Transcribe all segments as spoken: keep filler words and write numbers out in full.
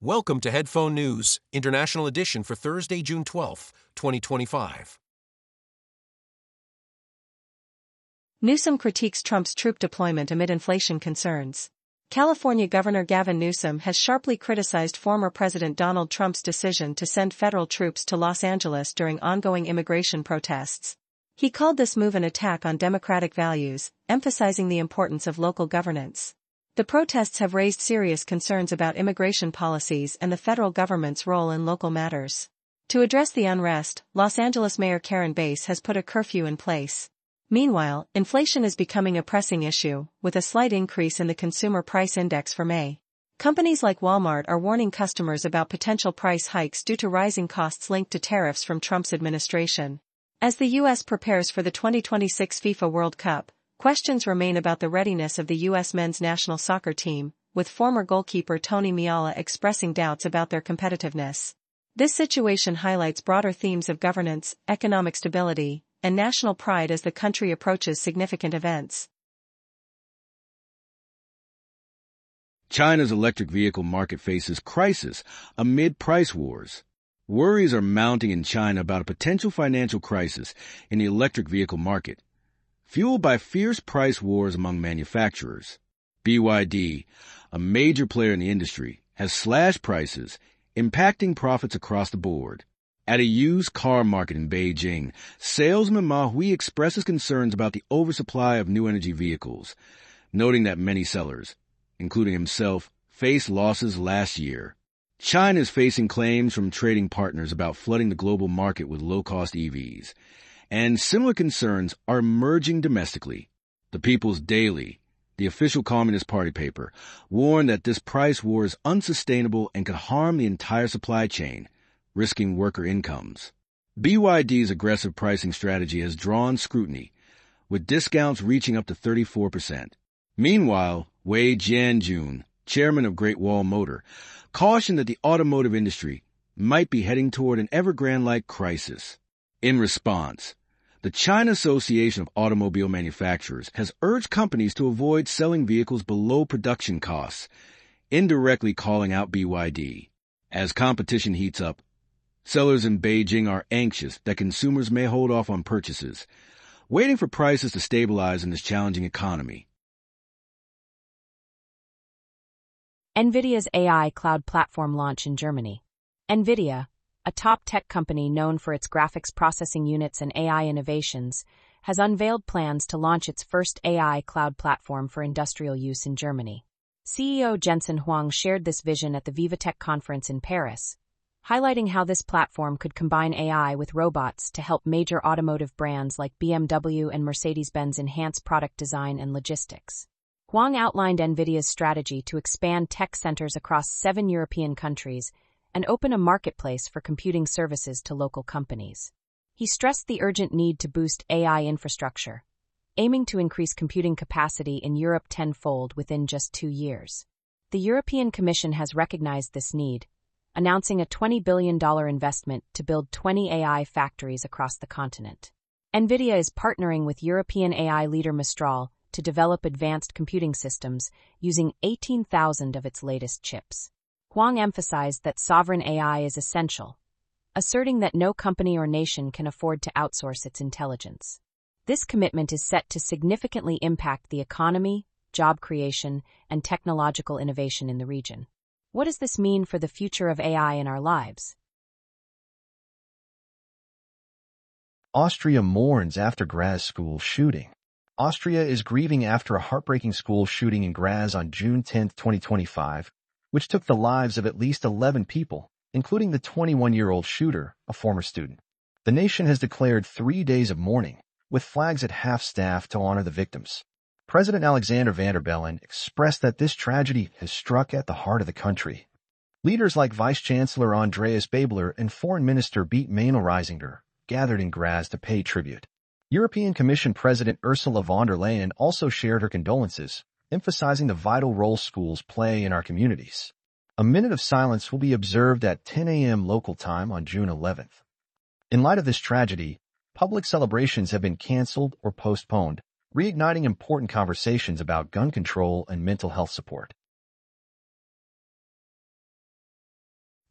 Welcome to Headphone News, International Edition for Thursday, June twelfth, twenty twenty-five. Newsom critiques Trump's troop deployment amid inflation concerns. California Governor Gavin Newsom has sharply criticized former President Donald Trump's decision to send federal troops to Los Angeles during ongoing immigration protests. He called this move an attack on democratic values, emphasizing the importance of local governance. The protests have raised serious concerns about immigration policies and the federal government's role in local matters. To address the unrest, Los Angeles Mayor Karen Bass has put a curfew in place. Meanwhile, inflation is becoming a pressing issue, with a slight increase in the Consumer Price Index for May. Companies like Walmart are warning customers about potential price hikes due to rising costs linked to tariffs from Trump's administration. As the U S prepares for the twenty twenty-six FIFA World Cup, questions remain about the readiness of the U S men's national soccer team, with former goalkeeper Tony Meala expressing doubts about their competitiveness. This situation highlights broader themes of governance, economic stability, and national pride as the country approaches significant events. China's electric vehicle market faces crisis amid price wars. Worries are mounting in China about a potential financial crisis in the electric vehicle market, fueled by fierce price wars among manufacturers. B Y D, a major player in the industry, has slashed prices, impacting profits across the board. At a used car market in Beijing, salesman Ma Hui expresses concerns about the oversupply of new energy vehicles, noting that many sellers, including himself, faced losses last year. China is facing claims from trading partners about flooding the global market with low-cost E Vs, and similar concerns are emerging domestically. The People's Daily, the official Communist Party paper, warned that this price war is unsustainable and could harm the entire supply chain, risking worker incomes. B Y D's aggressive pricing strategy has drawn scrutiny, with discounts reaching up to thirty-four percent. Meanwhile, Wei Jianjun, chairman of Great Wall Motor, cautioned that the automotive industry might be heading toward an Evergrande-like crisis. In response, the China Association of Automobile Manufacturers has urged companies to avoid selling vehicles below production costs, indirectly calling out B Y D. As competition heats up, sellers in Beijing are anxious that consumers may hold off on purchases, waiting for prices to stabilize in this challenging economy. NVIDIA's A I cloud platform launch in Germany. NVIDIA, a top tech company known for its graphics processing units and A I innovations, has unveiled plans to launch its first A I cloud platform for industrial use in Germany. C E O Jensen Huang shared this vision at the VivaTech conference in Paris, highlighting how this platform could combine A I with robots to help major automotive brands like B M W and Mercedes-Benz enhance product design and logistics. Huang outlined NVIDIA's strategy to expand tech centers across seven European countries and open a marketplace for computing services to local companies. He stressed the urgent need to boost A I infrastructure, aiming to increase computing capacity in Europe tenfold within just two years. The European Commission has recognized this need, announcing a twenty billion dollars investment to build twenty A I factories across the continent. NVIDIA is partnering with European A I leader Mistral to develop advanced computing systems using eighteen thousand of its latest chips. Huang emphasized that sovereign A I is essential, asserting that no company or nation can afford to outsource its intelligence. This commitment is set to significantly impact the economy, job creation, and technological innovation in the region. What does this mean for the future of A I in our lives? Austria mourns after Graz school shooting. Austria is grieving after a heartbreaking school shooting in Graz on June tenth, twenty twenty-five, which took the lives of at least eleven people, including the twenty-one-year-old shooter, a former student. The nation has declared three days of mourning, with flags at half-staff to honor the victims. President Alexander Van der Bellen expressed that this tragedy has struck at the heart of the country. Leaders like Vice-Chancellor Andreas Babler and Foreign Minister Beat Maynel-Reisinger gathered in Graz to pay tribute. European Commission President Ursula von der Leyen also shared her condolences, emphasizing the vital role schools play in our communities. A minute of silence will be observed at ten a m local time on June eleventh. In light of this tragedy, public celebrations have been canceled or postponed, reigniting important conversations about gun control and mental health support.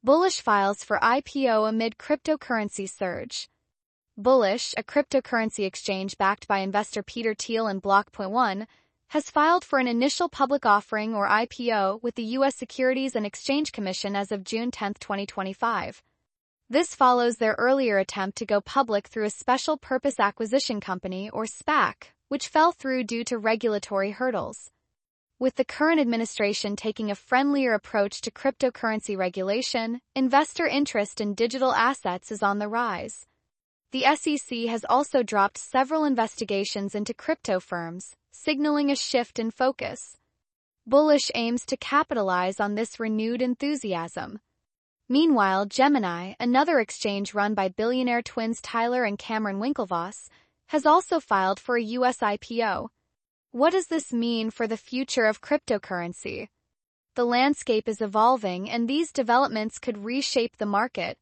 Bullish files for I P O amid cryptocurrency surge. Bullish, a cryptocurrency exchange backed by investor Peter Thiel and Block point one, has filed for an initial public offering or I P O with the U S Securities and Exchange Commission as of June tenth, twenty twenty-five. This follows their earlier attempt to go public through a Special Purpose Acquisition Company or SPAC, which fell through due to regulatory hurdles. With the current administration taking a friendlier approach to cryptocurrency regulation, investor interest in digital assets is on the rise. The S E C has also dropped several investigations into crypto firms, signaling a shift in focus. Bullish aims to capitalize on this renewed enthusiasm. Meanwhile, Gemini, another exchange run by billionaire twins Tyler and Cameron Winklevoss, has also filed for a U S I P O. What does this mean for the future of cryptocurrency? The landscape is evolving, and these developments could reshape the market.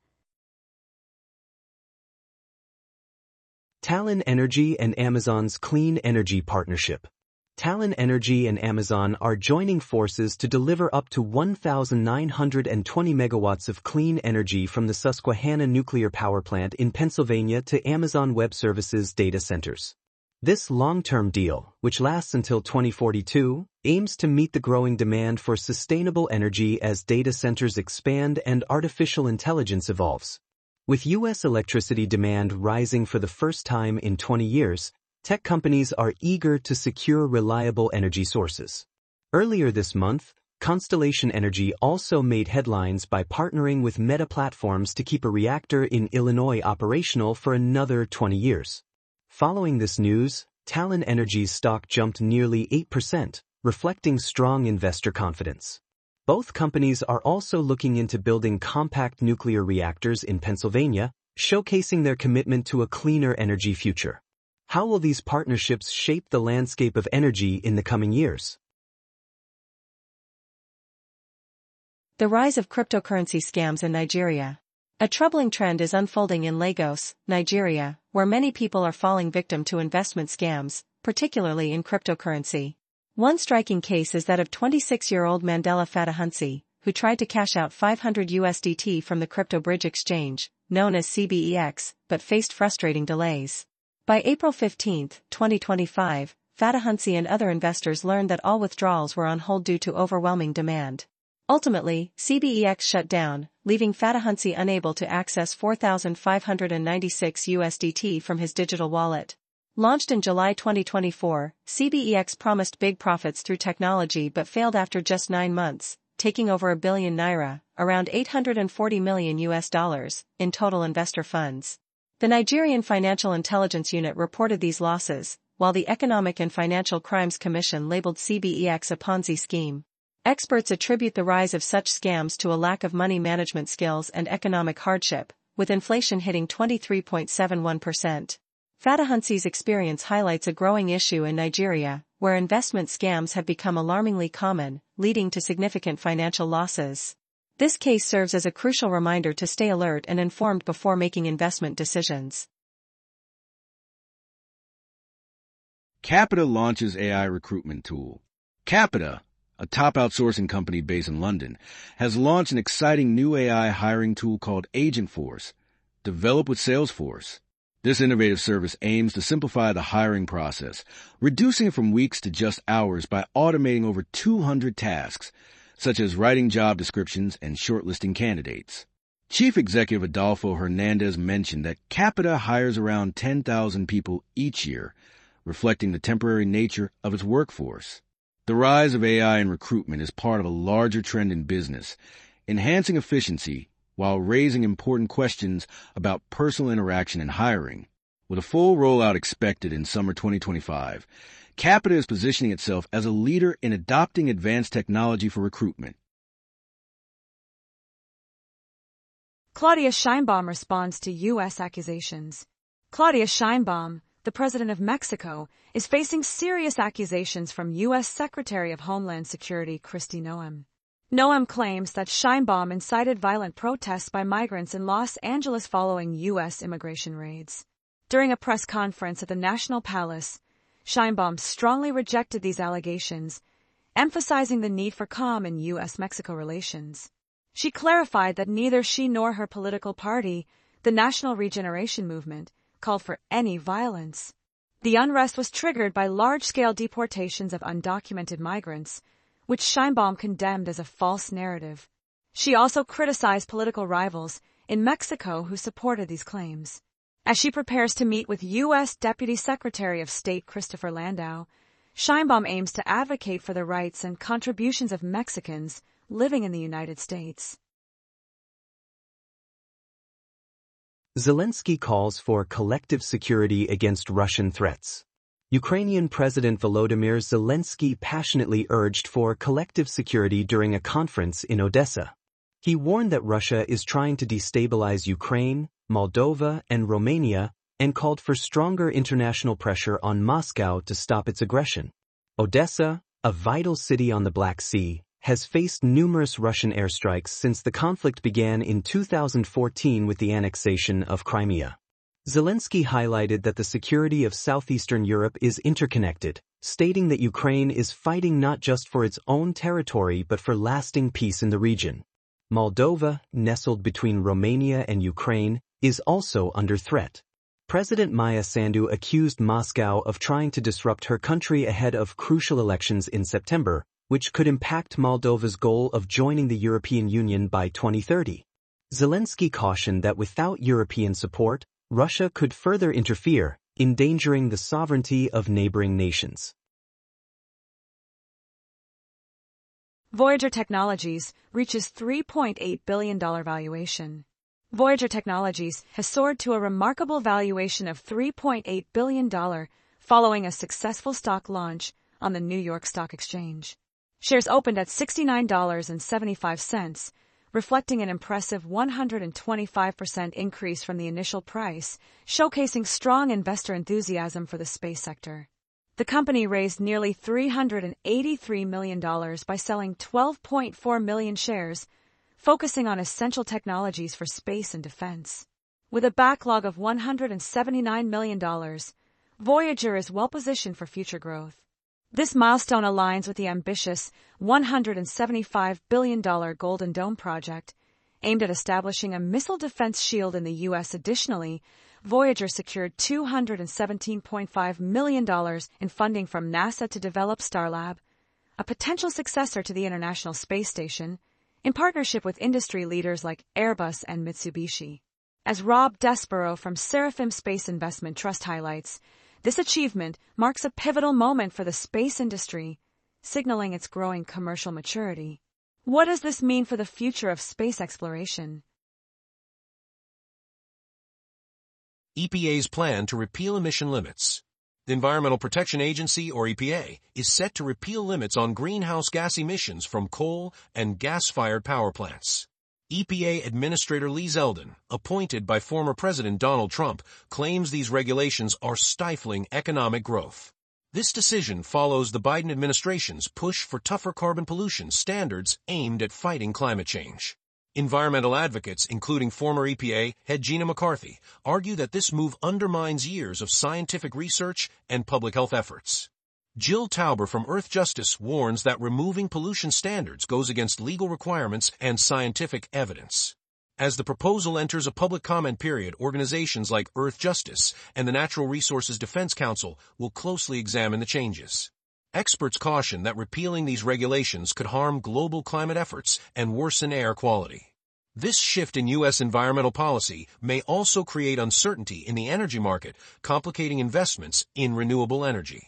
Talon Energy and Amazon's Clean Energy Partnership. Talon Energy and Amazon are joining forces to deliver up to one thousand nine hundred twenty megawatts of clean energy from the Susquehanna Nuclear Power Plant in Pennsylvania to Amazon Web Services data centers. This long-term deal, which lasts until twenty forty-two, aims to meet the growing demand for sustainable energy as data centers expand and artificial intelligence evolves. With U S electricity demand rising for the first time in twenty years, tech companies are eager to secure reliable energy sources. Earlier this month, Constellation Energy also made headlines by partnering with Meta Platforms to keep a reactor in Illinois operational for another twenty years. Following this news, Talon Energy's stock jumped nearly eight percent, reflecting strong investor confidence. Both companies are also looking into building compact nuclear reactors in Pennsylvania, showcasing their commitment to a cleaner energy future. How will these partnerships shape the landscape of energy in the coming years? The rise of cryptocurrency scams in Nigeria. A troubling trend is unfolding in Lagos, Nigeria, where many people are falling victim to investment scams, particularly in cryptocurrency. One striking case is that of twenty-six-year-old Mandela Fadahunsi, who tried to cash out five hundred U S D T from the crypto bridge exchange, known as C B E X, but faced frustrating delays. By April fifteenth, twenty twenty-five, Fadahunsi and other investors learned that all withdrawals were on hold due to overwhelming demand. Ultimately, C B E X shut down, leaving Fadahunsi unable to access four thousand five hundred ninety-six U S D T from his digital wallet. Launched in July twenty twenty-four, C B E X promised big profits through technology but failed after just nine months, taking over a billion naira, around eight hundred forty million U S dollars, in total investor funds. The Nigerian Financial Intelligence Unit reported these losses, while the Economic and Financial Crimes Commission labeled C B E X a Ponzi scheme. Experts attribute the rise of such scams to a lack of money management skills and economic hardship, with inflation hitting twenty-three point seven one percent. Fadahunsi's experience highlights a growing issue in Nigeria, where investment scams have become alarmingly common, leading to significant financial losses. This case serves as a crucial reminder to stay alert and informed before making investment decisions. Capita launches A I recruitment tool. Capita, a top outsourcing company based in London, has launched an exciting new A I hiring tool called Agentforce, developed with Salesforce. This innovative service aims to simplify the hiring process, reducing it from weeks to just hours by automating over two hundred tasks, such as writing job descriptions and shortlisting candidates. Chief Executive Adolfo Hernandez mentioned that Capita hires around ten thousand people each year, reflecting the temporary nature of its workforce. The rise of A I in recruitment is part of a larger trend in business, enhancing efficiency while raising important questions about personal interaction and hiring. With a full rollout expected in summer twenty twenty-five, Capita is positioning itself as a leader in adopting advanced technology for recruitment. Claudia Sheinbaum responds to U S accusations. Claudia Sheinbaum, the president of Mexico, is facing serious accusations from U S Secretary of Homeland Security Kristi Noem. Noem claims that Sheinbaum incited violent protests by migrants in Los Angeles following U S immigration raids. During a press conference at the National Palace, Sheinbaum strongly rejected these allegations, emphasizing the need for calm in U S Mexico relations. She clarified that neither she nor her political party, the National Regeneration Movement, called for any violence. The unrest was triggered by large-scale deportations of undocumented migrants, which Sheinbaum condemned as a false narrative. She also criticized political rivals in Mexico who supported these claims. As she prepares to meet with U S Deputy Secretary of State Christopher Landau, Sheinbaum aims to advocate for the rights and contributions of Mexicans living in the United States. Zelensky calls for collective security against Russian threats. Ukrainian President Volodymyr Zelensky passionately urged for collective security during a conference in Odessa. He warned that Russia is trying to destabilize Ukraine, Moldova, and Romania, and called for stronger international pressure on Moscow to stop its aggression. Odessa, a vital city on the Black Sea, has faced numerous Russian airstrikes since the conflict began in two thousand fourteen with the annexation of Crimea. Zelensky highlighted that the security of southeastern Europe is interconnected, stating that Ukraine is fighting not just for its own territory but for lasting peace in the region. Moldova, nestled between Romania and Ukraine, is also under threat. President Maya Sandu accused Moscow of trying to disrupt her country ahead of crucial elections in September, which could impact Moldova's goal of joining the European Union by twenty thirty. Zelensky cautioned that without European support, Russia could further interfere, endangering the sovereignty of neighboring nations. Voyager Technologies reaches three point eight billion dollars valuation. Voyager Technologies has soared to a remarkable valuation of three point eight billion dollars following a successful stock launch on the New York Stock Exchange. Shares opened at sixty-nine dollars and seventy-five cents, reflecting an impressive one hundred twenty-five percent increase from the initial price, showcasing strong investor enthusiasm for the space sector. The company raised nearly three hundred eighty-three million dollars by selling twelve point four million shares, focusing on essential technologies for space and defense. With a backlog of one hundred seventy-nine million dollars, Voyager is well-positioned for future growth. This milestone aligns with the ambitious one hundred seventy-five billion dollars Golden Dome project, aimed at establishing a missile defense shield in the U S. Additionally, Voyager secured two hundred seventeen point five million dollars in funding from NASA to develop Starlab, a potential successor to the International Space Station, in partnership with industry leaders like Airbus and Mitsubishi. As Rob Desborough from Seraphim Space Investment Trust highlights, this achievement marks a pivotal moment for the space industry, signaling its growing commercial maturity. What does this mean for the future of space exploration? E P A's plan to repeal emission limits. The Environmental Protection Agency, or E P A, is set to repeal limits on greenhouse gas emissions from coal and gas-fired power plants. E P A Administrator Lee Zeldin, appointed by former President Donald Trump, claims these regulations are stifling economic growth. This decision follows the Biden administration's push for tougher carbon pollution standards aimed at fighting climate change. Environmental advocates, including former E P A head Gina McCarthy, argue that this move undermines years of scientific research and public health efforts. Jill Tauber from Earth Justice warns that removing pollution standards goes against legal requirements and scientific evidence. As the proposal enters a public comment period, organizations like Earth Justice and the Natural Resources Defense Council will closely examine the changes. Experts caution that repealing these regulations could harm global climate efforts and worsen air quality. This shift in U S environmental policy may also create uncertainty in the energy market, complicating investments in renewable energy.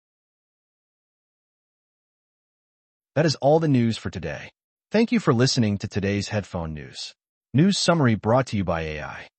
That is all the news for today. Thank you for listening to today's Headphone News. News summary brought to you by A I.